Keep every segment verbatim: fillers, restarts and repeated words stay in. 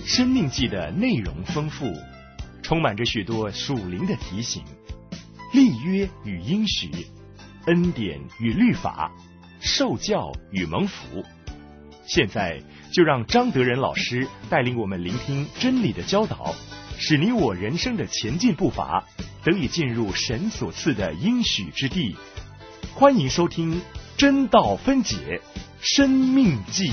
生命记的内容丰富，充满着许多属灵的提醒，立约与应许，恩典与律法，受教与蒙福。现在就让张德仁老师带领我们聆听真理的教导，使你我人生的前进步伐得以进入神所赐的应许之地。欢迎收听真道分解生命记。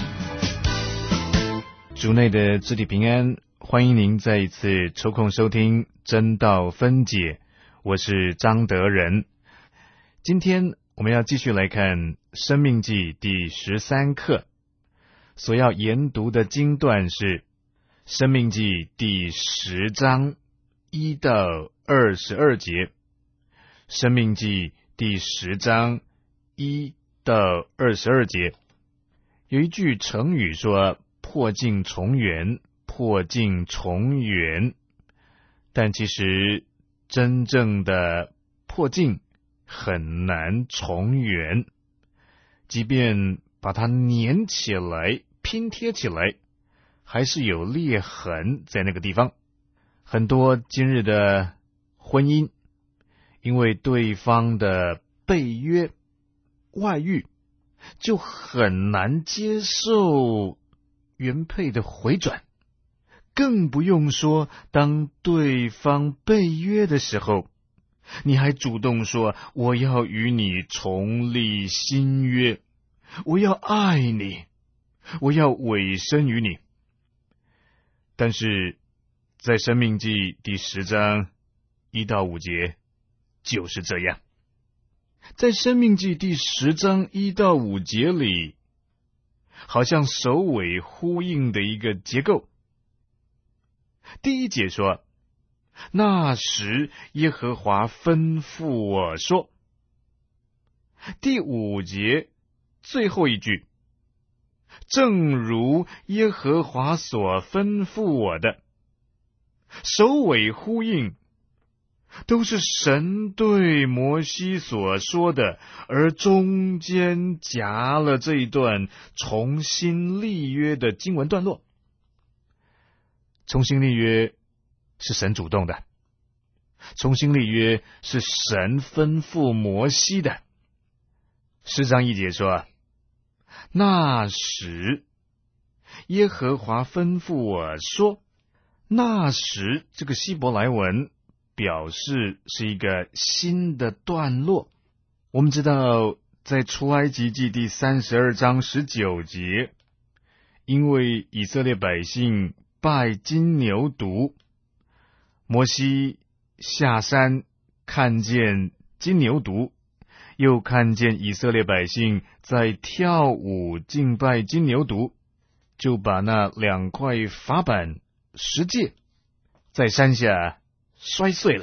主内的肢体平安，欢迎您再一次抽空收听真道分解，我是张德仁。今天我们要继续来看生命记第十三课，所要研读的经段是生命记第十章一到二十二节。生命记第十章一到二十二节有一句成语说破镜重圆，破镜重圆，但其实真正的破镜很难重圆，即便把它粘起来拼贴起来，还是有裂痕在那个地方。很多今日的婚姻因为对方的背约外遇，就很难接受原配的回转，更不用说当对方背约的时候，你还主动说我要与你重立新约，我要爱你，我要委身于你。但是在申命记第十章一到五节就是这样。在申命记第十章一到五节里，好像首尾呼应的一个结构。第一节说，那时耶和华吩咐我说。第五节最后一句，正如耶和华所吩咐我的，首尾呼应，都是神对摩西所说的，而中间夹了这一段重新立约的经文段落。重新立约是神主动的，重新立约是神吩咐摩西的。十章一节说，那时耶和华吩咐我说。那时这个希伯来文表示是一个新的段落。我们知道在出埃及记第三十二章十九节，因为以色列百姓拜金牛犊，摩西下山看见金牛犊，又看见以色列百姓在跳舞敬拜金牛犊，就把那两块法板十诫在山下摔碎了。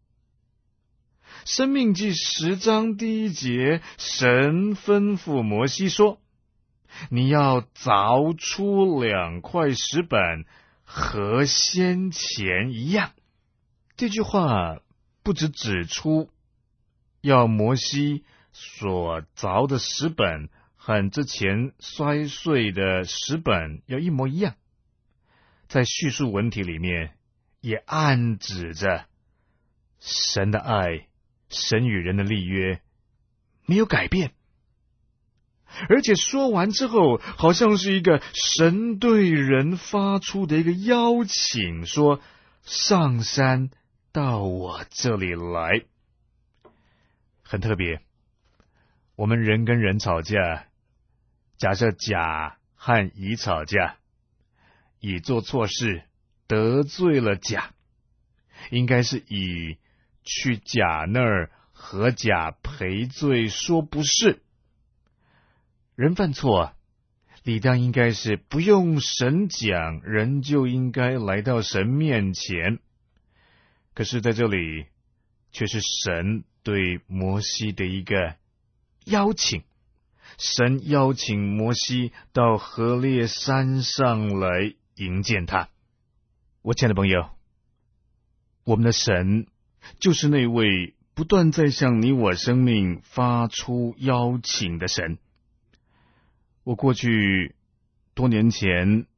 申命记十章第一节，神吩咐摩西说，你要凿出两块石板，和先前一样。这句话不只指出要摩西所凿的石板和之前摔碎的石板要一模一样，在叙述文体里面也暗指着神的爱，神与人的立约没有改变。而且说完之后，好像是一个神对人发出的一个邀请，说上山到我这里来。很特别，我们人跟人吵架，假设甲和乙吵架，乙做错事得罪了甲，应该是乙去甲那儿和甲赔罪，说不是。人犯错，理当应该是不用神讲，人就应该来到神面前。可是在这里，却是神对摩西的一个邀请。神邀请摩西到何烈山上来迎见他。我亲爱的朋友，我们的神就是那位不断在向你我生命发出邀请的神。我过去多年前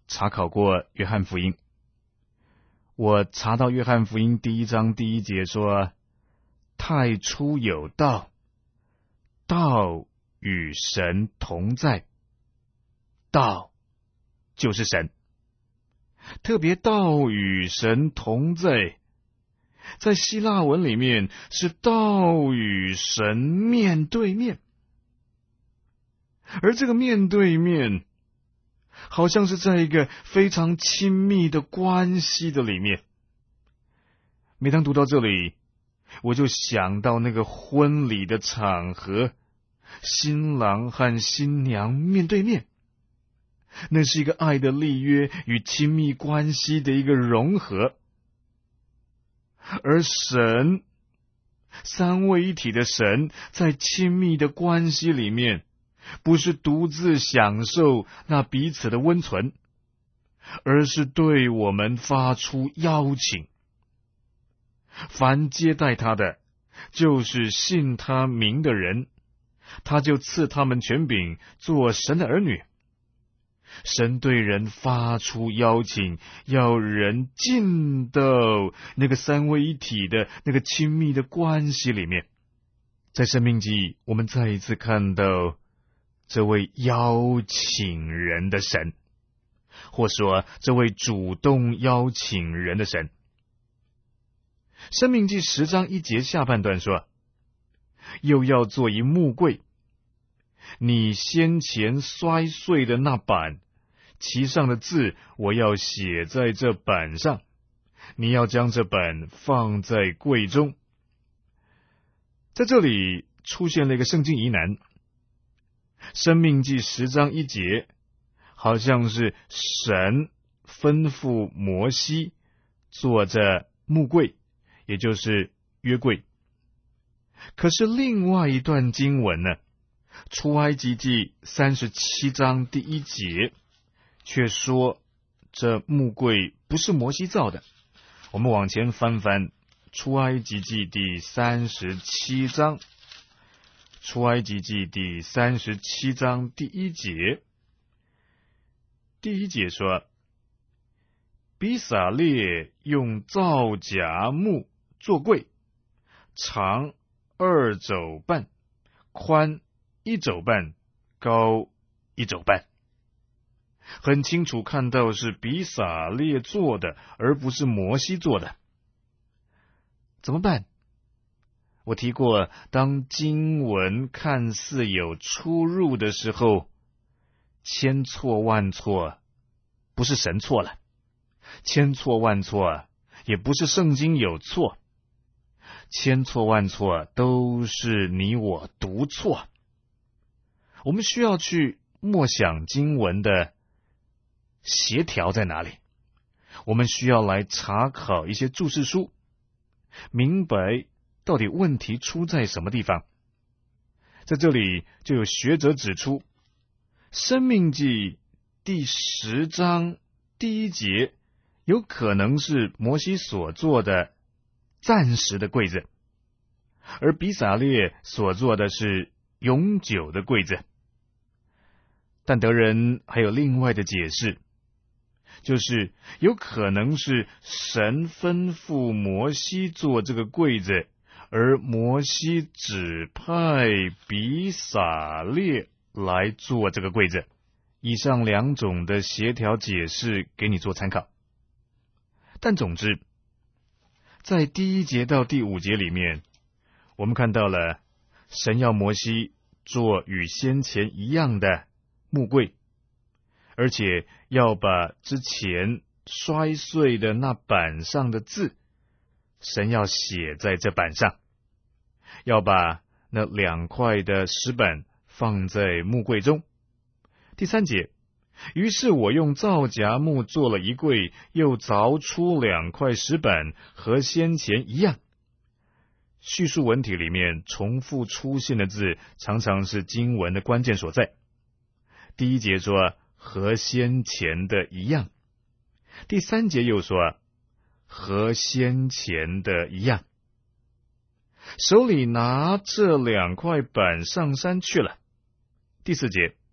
查考过约翰福音，我查到约翰福音第一章第一节说，太初有道，道与神同在，道就是神。特别道与神同在，在希腊文里面是道与神面对面，而这个面对面好像是在一个非常亲密的关系的里面。每当读到这里，我就想到那个婚礼的场合，新郎和新娘面对面，那是一个爱的立约与亲密关系的一个融合。而神，三位一体的神，在亲密的关系里面，不是独自享受那彼此的温存，而是对我们发出邀请。凡接待他的，就是信他名的人，他就赐他们权柄，做神的儿女。神对人发出邀请，要人进到那个三位一体的那个亲密的关系里面。在申命记，我们再一次看到这位邀请人的神，或说这位主动邀请人的神。申命记十章一节下半段说，又要做一木柜，你先前摔碎的那板，其上的字我要写在这板上，你要将这本放在柜中。在这里出现了一个圣经疑难，申命记十章一节好像是神吩咐摩西做着木柜，也就是约柜。可是另外一段经文呢，出埃及记三十七章第一节却说这木柜不是摩西造的。我们往前翻翻出埃及记第三十七章，出埃及记第三十七章第一节，第一节说，比撒列用皂荚木做柜，长二肘半，宽一肘半，高一肘半。很清楚看到是比撒列做的，而不是摩西做的。怎么办？我提过，当经文看似有出入的时候，千错万错，不是神错了；千错万错，也不是圣经有错；千错万错，都是你我读错。我们需要去默想经文的协调在哪里，我们需要来查考一些注释书，明白到底问题出在什么地方。在这里就有学者指出，申命记第十章第一节有可能是摩西所做的暂时的柜子，而比撒列所做的是永久的柜子。但德人还有另外的解释，就是有可能是神吩咐摩西做这个柜子，而摩西指派比撒列来做这个柜子。以上两种的协调解释给你做参考。但总之，在第一节到第五节里面，我们看到了神要摩西做与先前一样的木柜，而且要把之前摔碎的那板上的字，神要写在这板上，要把那两块的石板放在木柜中。第三节，于是我用皂荚木做了一柜，又凿出两块石板，和先前一样。叙述文体里面重复出现的字，常常是经文的关键所在。第一节说和先前的一样，第三节又说和先前的一样。手里拿这两块板上山去了。第四节，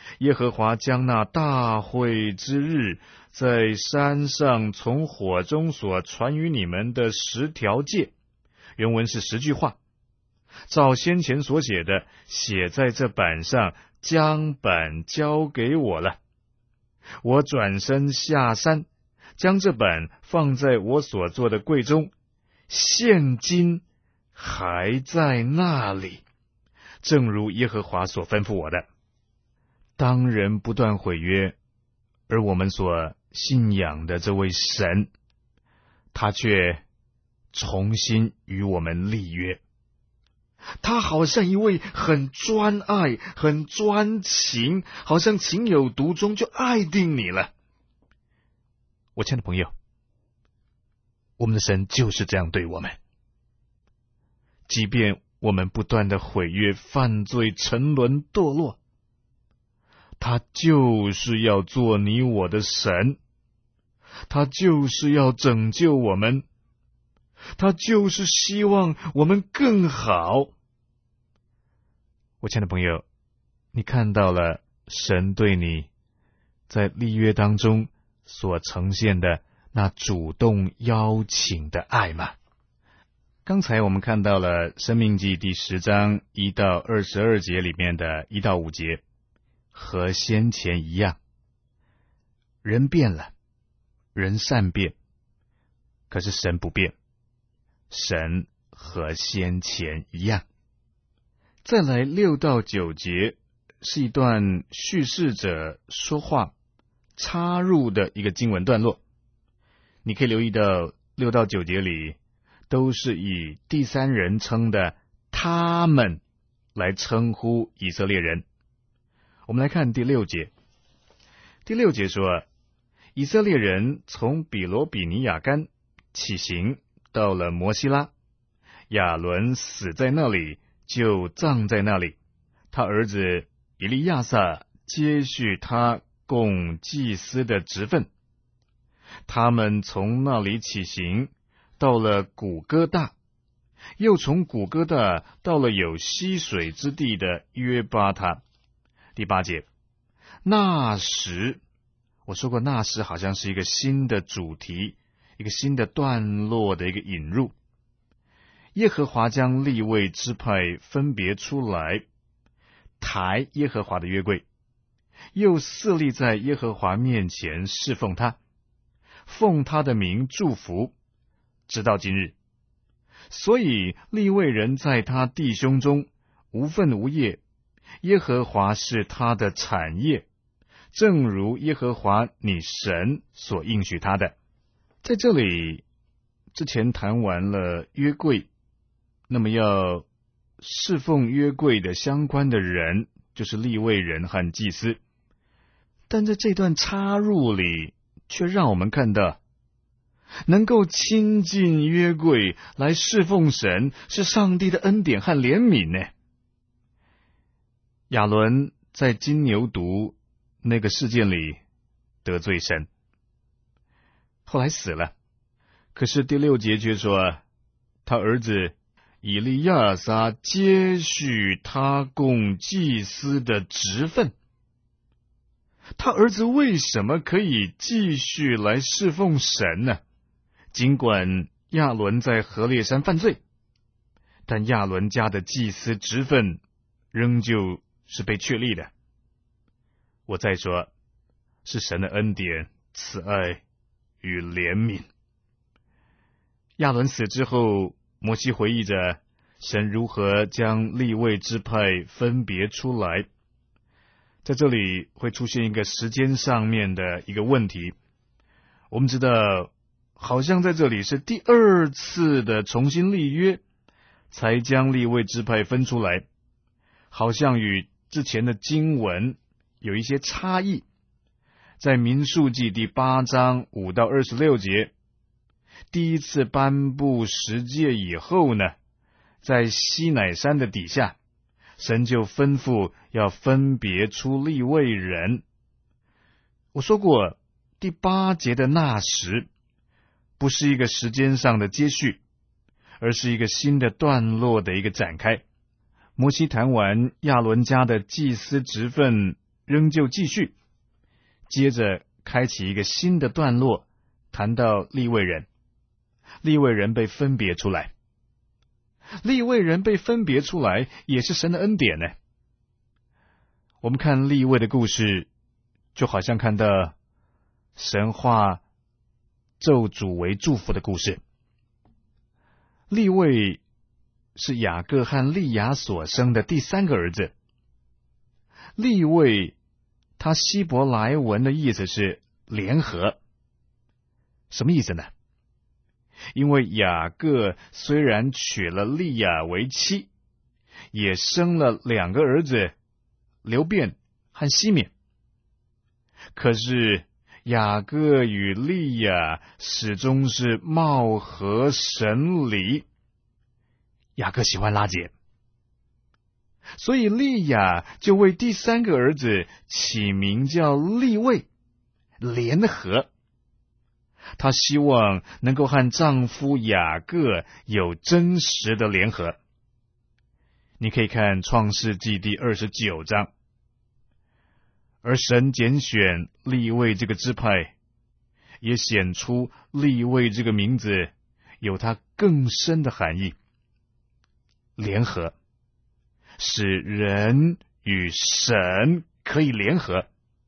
耶和华将那大会之日，在山上从火中所传于你们的十条诫，原文是十句话，照先前所写的，写在这板上，将本交给我了。我转身下山，将这本放在我所做的柜中，现今还在那里，正如耶和华所吩咐我的。当人不断毁约，而我们所信仰的这位神，他却重新与我们立约。他好像一位很专爱、很专情，好像情有独钟，就爱定你了。我亲爱的朋友，我们的神就是这样对我们。即便我们不断的毁约、犯罪、沉沦、堕落，他就是要做你我的神，他就是要拯救我们，他就是希望我们更好。我亲爱的朋友，你看到了神对你在立约当中所呈现的那主动邀请的爱吗？刚才我们看到了申命记第十章一到二十二节里面的一到五节，和先前一样，人变了，人善变，可是神不变，神和先前一样。再来六到九节是一段叙事者说话插入的一个经文段落，你可以留意到六到九节里都是以第三人称的他们来称呼以色列人。我们来看第六节。第六节说，以色列人从比罗比尼亚干起行，到了摩西拉，亚伦死在那里，就葬在那里，他儿子以利亚撒接续他供祭司的职分。他们从那里起行，到了古哥大，又从古哥大到了有溪水之地的约巴他。第八节，那时，我说过那时好像是一个新的主题，一个新的段落的一个引入。耶和华将利未支派分别出来，抬耶和华的约柜，又侍立在耶和华面前侍奉他，奉他的名祝福，直到今日。所以利未人在他弟兄中无分无业，耶和华是他的产业，正如耶和华你神所应许他的。在这里之前谈完了约柜，那么要侍奉约柜的相关的人就是利未人和祭司，但在这段插入里却让我们看到，能够亲近约柜来侍奉神是上帝的恩典和怜悯呢。亚伦在金牛犊那个事件里得罪神，后来死了，可是第六节却说，他儿子以利亚撒接续他供祭司的职分。他儿子为什么可以继续来侍奉神呢？尽管亚伦在何烈山犯罪，但亚伦家的祭司职分仍旧是被确立的。我再说，是神的恩典、慈爱与怜悯。亚伦死之后，摩西回忆着神如何将利未支派分别出来。在这里会出现一个时间上面的一个问题。我们知道，好像在这里是第二次的重新立约，才将利未支派分出来，好像与之前的经文有一些差异。在民数记第八章五到二十六节，第一次颁布十诫以后呢，在西乃山的底下，神就吩咐要分别出利未人。我说过，第八节的那时不是一个时间上的接续，而是一个新的段落的一个展开。摩西谈完亚伦家的祭司职分仍旧继续，接着开启一个新的段落，谈到利未人。利未人被分别出来，利未人被分别出来也是神的恩典呢。我们看利未的故事，就好像看到神化咒诅为祝福的故事。利未是雅各和利亚所生的第三个儿子。利未他希伯来文的意思是联合，什么意思呢？因为雅各虽然娶了利亚为妻，也生了两个儿子流便和西缅，可是雅各与利亚始终是貌合神离，雅各喜欢拉结，所以利亚就为第三个儿子起名叫利未，联合。她希望能够和丈夫雅各有真实的联合。你可以看创世纪第二十九章。而神拣选利未这个支派，也显出利未这个名字有它更深的含义。联合，使人与神可以联合。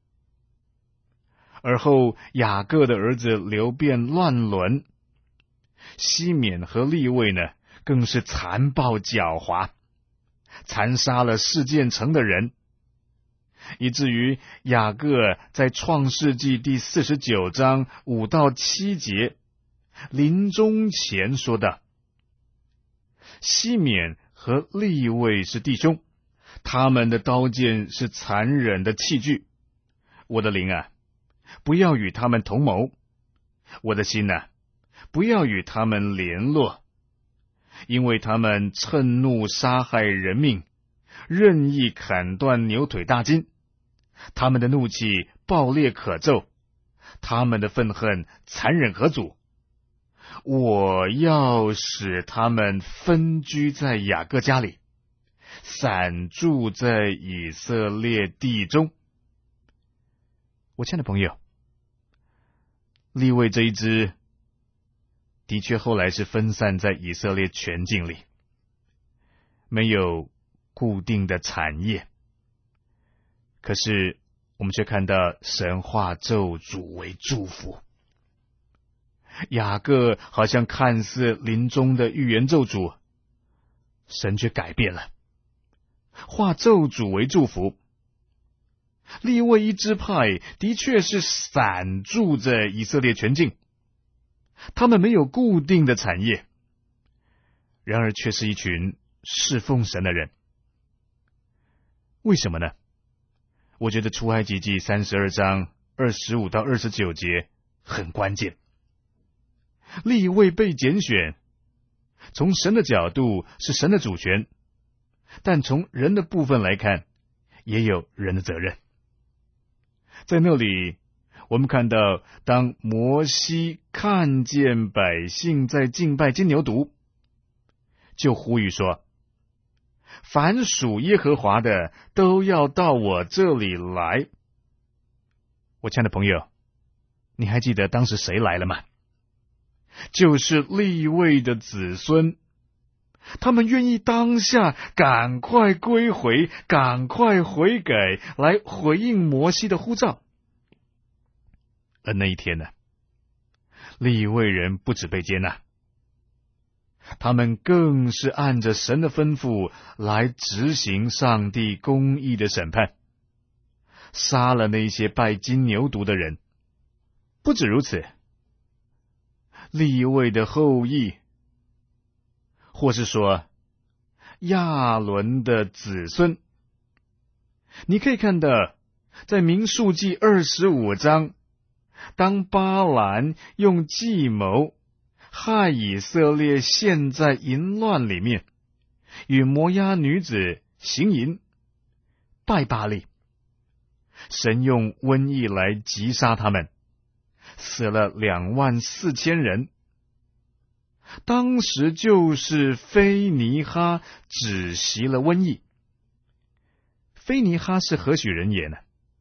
而后雅各的儿子流便乱伦，西缅和利未呢，更是残暴狡猾，残杀了示剑城的人，以至于雅各在创世纪第四十九章五到七节临终前说道：西缅和利未是弟兄，他们的刀剑是残忍的器具。我的灵啊，不要与他们同谋；我的心啊，不要与他们联络，因为他们趁怒杀害人命，任意砍断牛腿大筋。他们的怒气暴烈可咒，他们的愤恨残忍可阻。我要使他们分居在雅各家里，散住在以色列地中。我亲爱的朋友，利未这一支的确后来是分散在以色列全境里，没有固定的产业。可是我们却看到神化咒诅为祝福。雅各好像看似临终的预言咒诅，神却改变了，化咒诅为祝福。利未一支派的确是散住在以色列全境，他们没有固定的产业，然而却是一群侍奉神的人。为什么呢？我觉得出埃及记三十二章二十五到二十九节很关键。利未被拣选，从神的角度是神的主权，但从人的部分来看，也有人的责任。在那里，我们看到当摩西看见百姓在敬拜金牛犊，就呼吁说：凡属耶和华的都要到我这里来。我亲爱的朋友，你还记得当时谁来了吗？就是利未的子孙，他们愿意当下赶快归回，赶快悔改，来回应摩西的呼召。而那一天呢，利未人不止被接纳，他们更是按着神的吩咐来执行上帝公义的审判，杀了那些拜金牛犊的人。不止如此，利未的后裔，或是说亚伦的子孙，你可以看到在民数记二十五章，当巴兰用计谋害以色列陷在淫乱里面，与摩押女子行淫拜巴力，神用瘟疫来击杀他们，死了两万四千人。当时就是菲尼哈止息了瘟疫。菲尼哈是何许人也呢？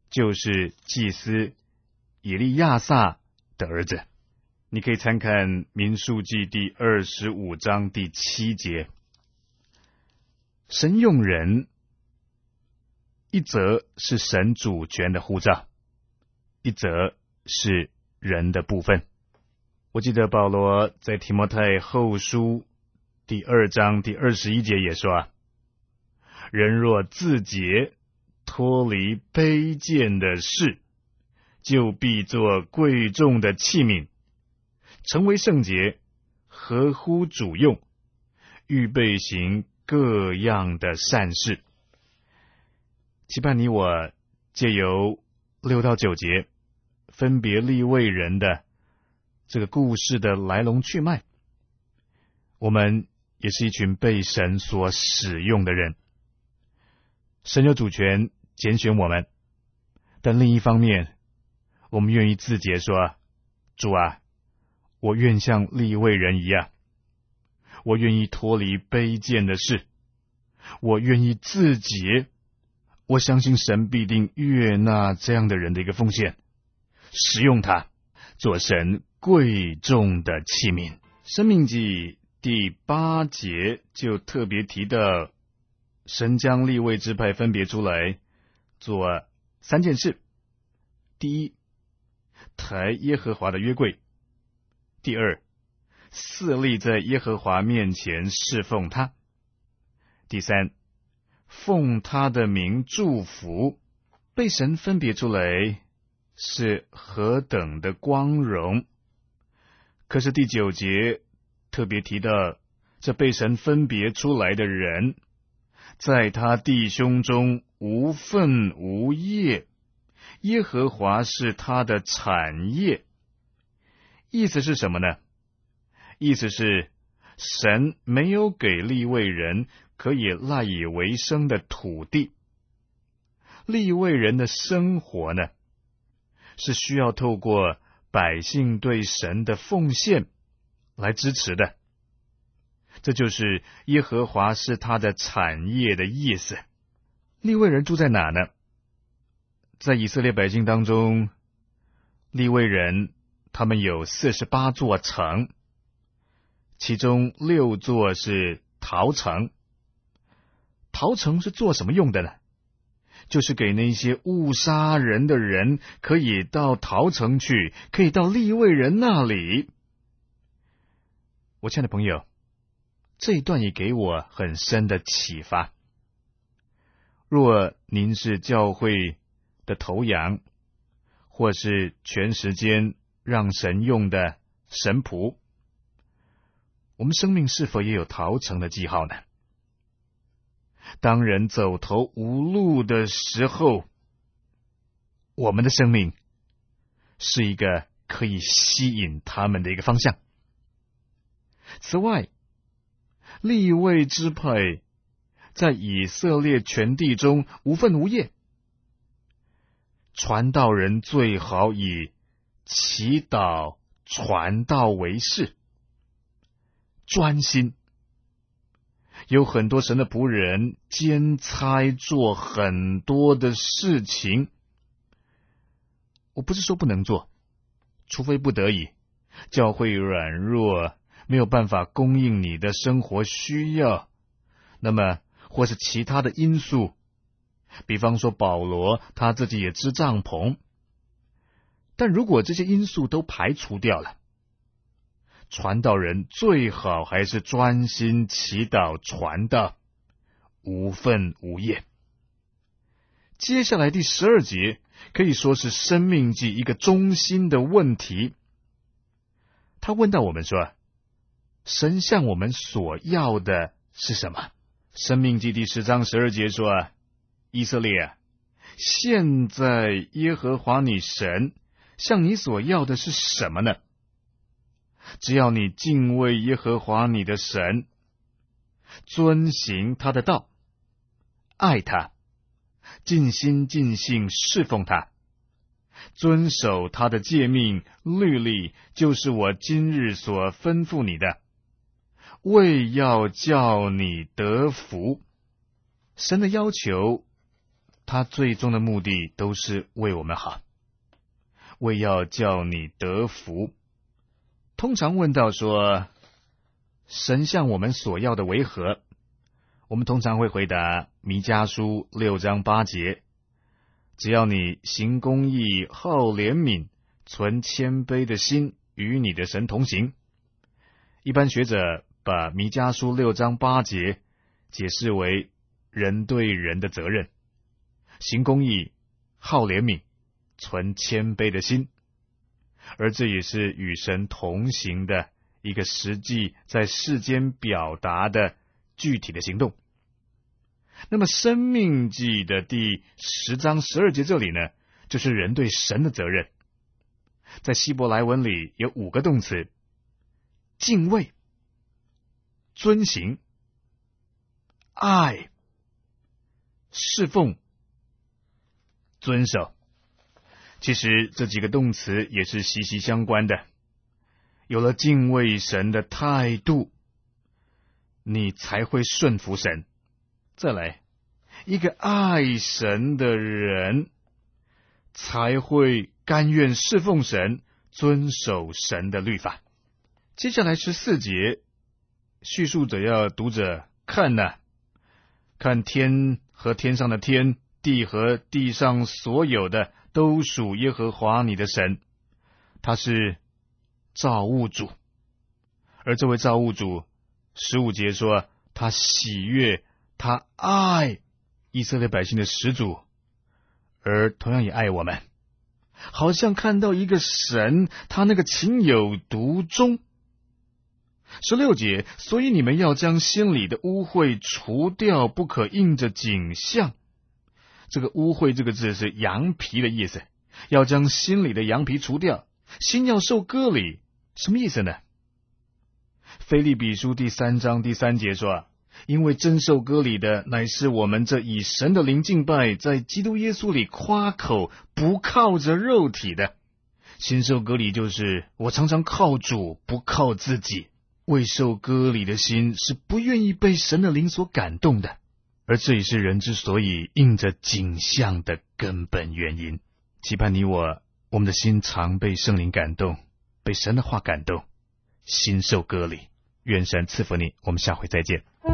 就是祭司以利亚撒的儿子。你可以参看民数记第二十五章第七节。神用人，一则是神主权的呼召，一则是人的部分。我记得保罗在提摩太后书第二章第二十一节也说啊，人若自洁，脱离卑贱的事，就必作贵重的器皿，成为圣洁，合乎主用，预备行各样的善事。期盼你我借由六到九节分别利未人的这个故事的来龙去脉，我们也是一群被神所使用的人。神有主权拣选我们，但另一方面，我们愿意自洁说，主啊，我愿像利未人一样，我愿意脱离卑贱的事，我愿意自洁。我相信神必定悦纳这样的人的一个奉献，使用他做神贵重的器皿。申命记第八节就特别提到，神将利未支派分别出来做三件事。第一，抬耶和华的约柜；第二，侍立在耶和华面前侍奉他；第三，奉他的名祝福。被神分别出来是何等的光荣！可是第九节特别提到，这被神分别出来的人，在他弟兄中无分无业，耶和华是他的产业。意思是什么呢？意思是神没有给利未人可以赖以为生的土地。利未人的生活呢，是需要透过百姓对神的奉献来支持的。这就是耶和华是他的产业的意思。利未人住在哪呢？在以色列百姓当中，利未人他们有四十八座城，其中六座是逃城。逃城是做什么用的呢？就是给那些误杀人的人可以到逃城去，可以到利未人那里。我亲爱的朋友，这一段也给我很深的启发。若您是教会的头羊，或是全时间让神用的神仆，我们生命是否也有逃城的记号呢？当人走投无路的时候，我们的生命是一个可以吸引他们的一个方向。此外，利未支派在以色列全地中无分无业，传道人最好以祈祷传道为事，专心。有很多神的仆人兼差做很多的事情，我不是说不能做，除非不得已，教会软弱，没有办法供应你的生活需要，那么或是其他的因素，比方说保罗他自己也织帐篷。但如果这些因素都排除掉了，传道人最好还是专心祈祷传道，无分无业。接下来第十二节可以说是申命记一个中心的问题。他问到我们说，神向我们所要的是什么？申命记第十章十二节说，以色列啊，现在耶和华你神向你所要的是什么呢？只要你敬畏耶和华你的神，遵行他的道，爱他，尽心尽性侍奉他，遵守他的诫命律例，就是我今日所吩咐你的，为要叫你得福。神的要求他最终的目的都是为我们好，为要叫你得福。通常问到说，神向我们所要的为何？我们通常会回答弥迦书六章八节，只要你行公义、好怜悯、存谦卑的心，与你的神同行。一般学者把弥迦书六章八节解释为人对人的责任，行公义、好怜悯、存谦卑的心，而这也是与神同行的一个实际在世间表达的具体的行动。那么申命记的第十章十二节这里呢，就是人对神的责任。在希伯来文里有五个动词：敬畏、遵行、爱、侍奉、遵守。其实这几个动词也是息息相关的。有了敬畏神的态度，你才会顺服神。再来，一个爱神的人才会甘愿侍奉神，遵守神的律法。接下来十四节，叙述者要读者看哪、啊，看天和天上的天，地和地上所有的，都属耶和华你的神，他是造物主。而这位造物主，十五节说，他喜悦，他爱以色列百姓的始祖，而同样也爱我们。好像看到一个神，他那个情有独钟。十六节，所以你们要将心里的污秽除掉，不可印着景象。这个污秽这个字是羊皮的意思，要将心里的羊皮除掉，心要受割礼，什么意思呢？腓立比书第三章第三节说，因为真受割礼的乃是我们这以神的灵敬拜，在基督耶稣里夸口，不靠着肉体的。心受割礼就是我常常靠主，不靠自己。未受割礼的心是不愿意被神的灵所感动的，而这也是人之所以印着景象的根本原因。期盼你我，我们的心常被圣灵感动，被神的话感动，心受割礼。愿神赐福你，我们下回再见。